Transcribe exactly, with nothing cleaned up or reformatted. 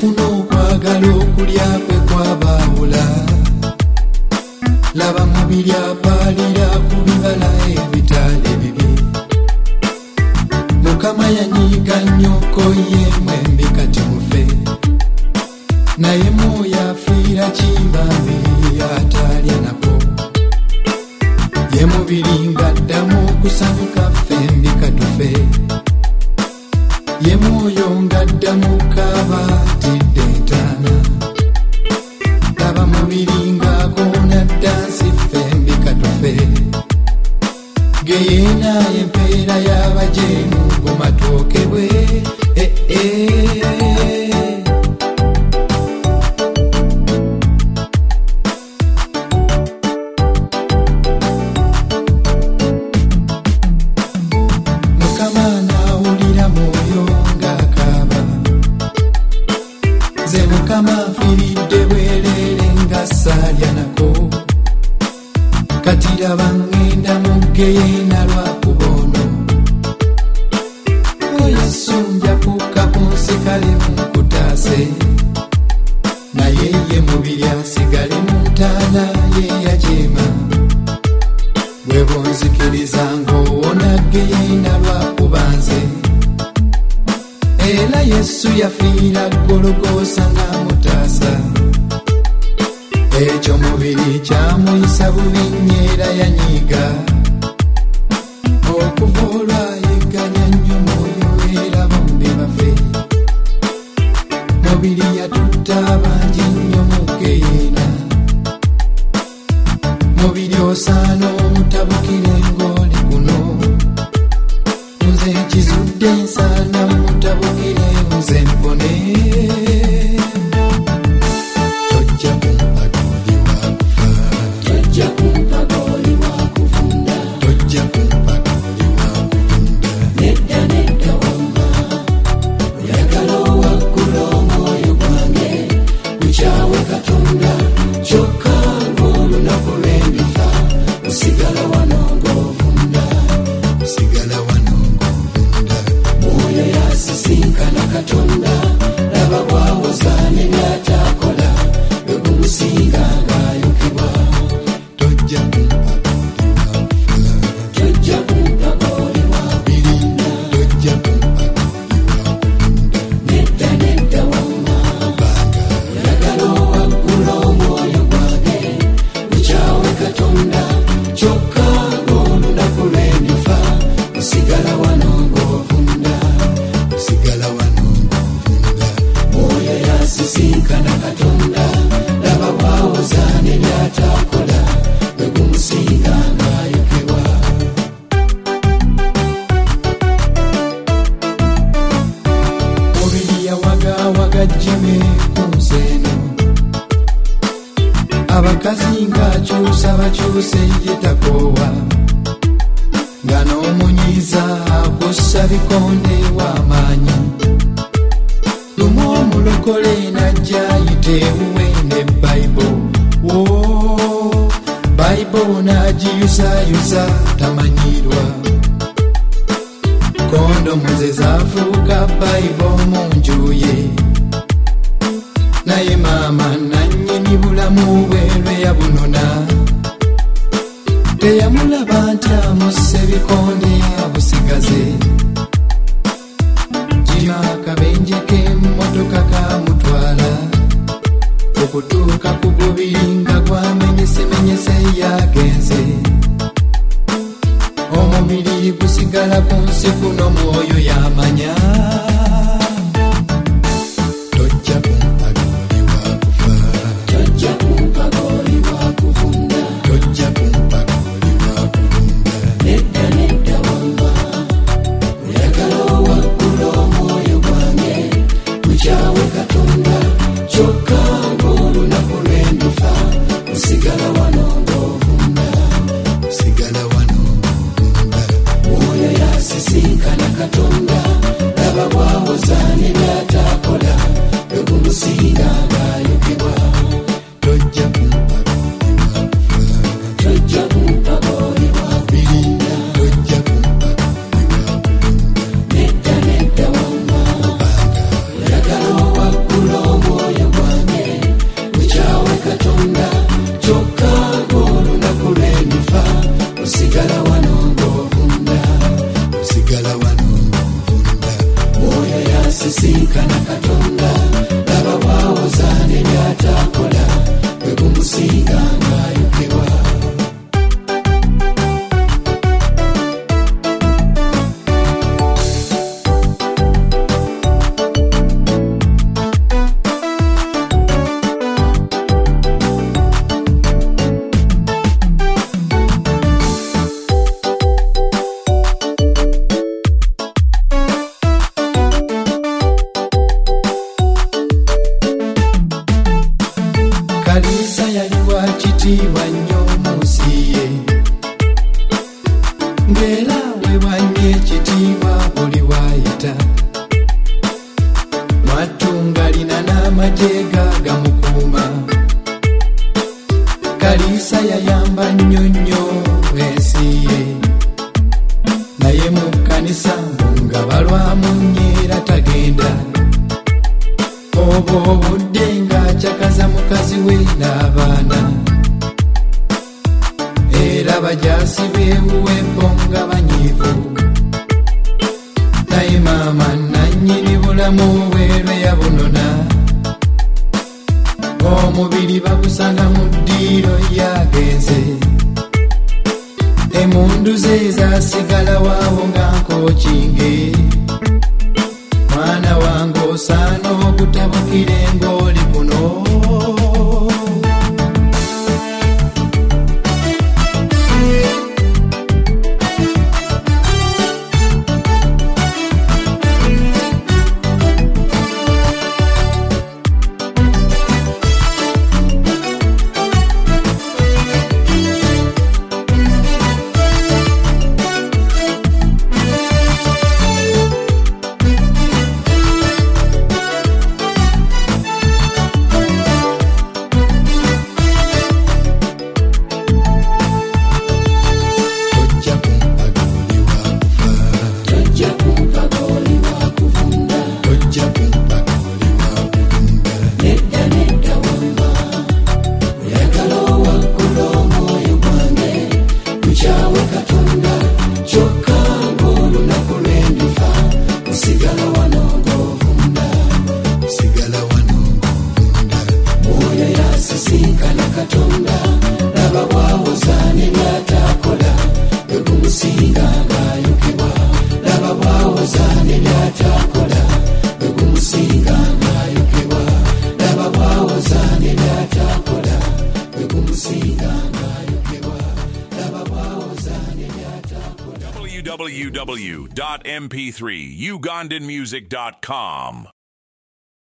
kuno kwagala okulya kwe kwabawula laba mubiri apalira ku bibala ebitale bibi Mukama yanyiga nnyoko ye mwembi kati mufe naye moyo afiira kimbambi atalya nako ye mubiri ngaddamu okusanuka fembi katufe ye moyo ngaddamu kaba tidde entaana laba mubiri ngakona dansi fembi katufe geyena empeera y'abajeemu gumatooke bwe eh, eh. Mukama nawulira moyo ng'akaaba nze Mukama nfiiridde bwerere nga saalya nako kati laba ngenda mu geyena lwakubono Yesu njakuka kunsikale munkutaase naye ye mubiri asigale mu ntaana ye yajeema bwe bonzikiriza ng'owona geyena lwakubanze era Yesu yafiira Gologoosa ng'amutaasa ekyo mubiri kyamuyisa bubi nnyera yanyiga okuva olwayigganya nnyo mwoyo era bombi bafe mubiri yatutta abangi nnyo mu geyena mubiri osaana omutabukire ng'oli kuno nze nkizudde nsaana mutabukire nze mpone abakazi ng'akyusa bakyuse ye takoowa nga n'omunyiza akussa bikonde w'amaanyi lumu omulokole najja ayite ewuwe ne Bayibolo woo Bayibolo n'agiyusayusa tamanyirwa kondomu ze zaafuuka Bayibolo mu nju ye naye maama nannyini bulamu bwerwe yabunona teyamulaba nti amusse bikonde abusigaze kima akabenje k'emmotoka kamutwala okutuuka ku gubiri nga gwamenyesemenyese yagenze omubiri gusigala ku nsi kuno mwoyo yamanya Choka ngolu na kulwendufa ekitiibwa nnyo mu nsi ye, ng'era weewanye ekitiibwa buli wayita. Mwattu ng'alina n'amagye gamukuuma, Kaliisa yayamba nnyo nnyo ensi ye, naye mu kkanisa nga balwamu nnyo era tagenda. Obwo obudde ng'akyakaza mukazi we n'abaana, era bajaasi beewuwembo nga banyiivu. Naye maama nannyini bulamu bwe lwe yabunona, omubiri bagusanga mu ddiiro yagenze. Emmundu ze zaasigala waawo nga nkookinge. Mwana wange osaana obutabukire ng'oli kuno. w w w dot m p three ugandan music dot com